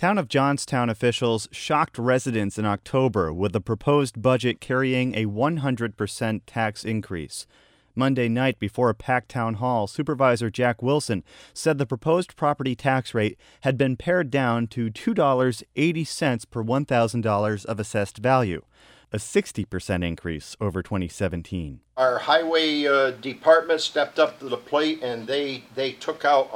Town of Johnstown officials shocked residents in October with a proposed budget carrying a 100% tax increase. Monday night, before a packed town hall, Supervisor Jack Wilson said the proposed property tax rate had been pared down to $2.80 per $1,000 of assessed value, a 60% increase over 2017. Our highway department stepped up to the plate and they took out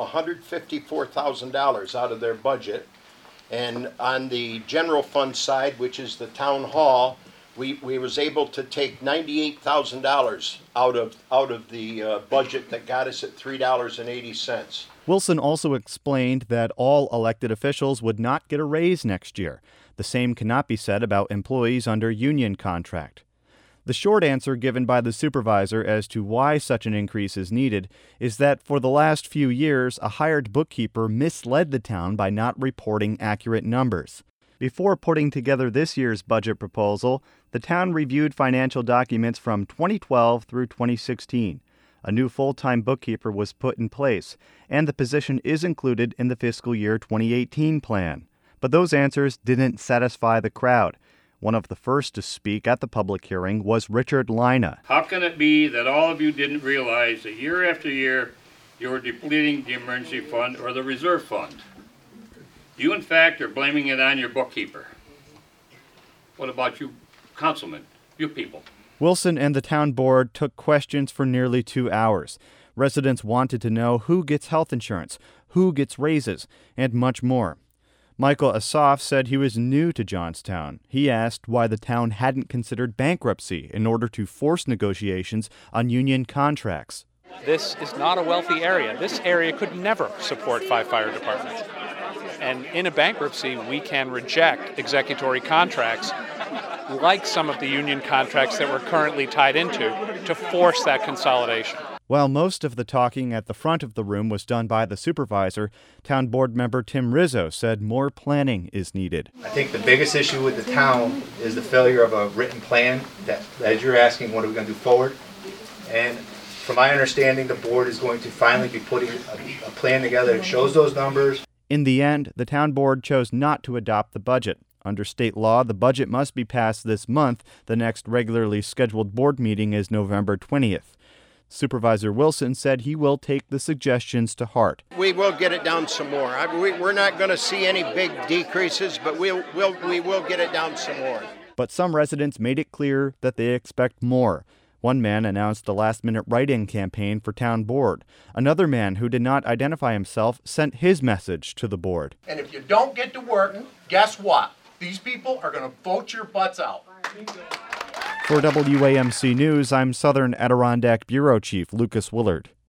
$154,000 out of their budget. And on the general fund side, which is the town hall, we was able to take $98,000 out of the budget that got us at $3.80. Wilson also explained that all elected officials would not get a raise next year. The same cannot be said about employees under union contract. The short answer given by the supervisor as to why such an increase is needed is that for the last few years, a hired bookkeeper misled the town by not reporting accurate numbers. Before putting together this year's budget proposal, the town reviewed financial documents from 2012 through 2016. A new full-time bookkeeper was put in place, and the position is included in the fiscal year 2018 plan. But those answers didn't satisfy the crowd. One of the first to speak at the public hearing was Richard Lina. How can it be that all of you didn't realize that year after year you were depleting the emergency fund or the reserve fund? You, in fact, are blaming it on your bookkeeper. What about you, councilmen, you people? Wilson and the town board took questions for nearly 2 hours. Residents wanted to know who gets health insurance, who gets raises, and much more. Michael Asaf said he was new to Johnstown. He asked why the town hadn't considered bankruptcy in order to force negotiations on union contracts. This is not a wealthy area. This area could never support 5 fire departments. And in a bankruptcy, we can reject executory contracts like some of the union contracts that we're currently tied into to force that consolidation. While most of the talking at the front of the room was done by the supervisor, town board member Tim Rizzo said more planning is needed. I think the biggest issue with the town is the failure of a written plan that, as you're asking, what are we going to do forward? And from my understanding, the board is going to finally be putting a plan together that shows those numbers. In the end, the town board chose not to adopt the budget. Under state law, the budget must be passed this month. The next regularly scheduled board meeting is November 20th. Supervisor Wilson said he will take the suggestions to heart. We will get it down some more. We're not going to see any big decreases, but we will get it down some more. But some residents made it clear that they expect more. One man announced a last-minute write-in campaign for town board. Another man who did not identify himself sent his message to the board. And if you don't get to work, guess what? These people are going to vote your butts out. For WAMC News, I'm Southern Adirondack Bureau Chief Lucas Willard.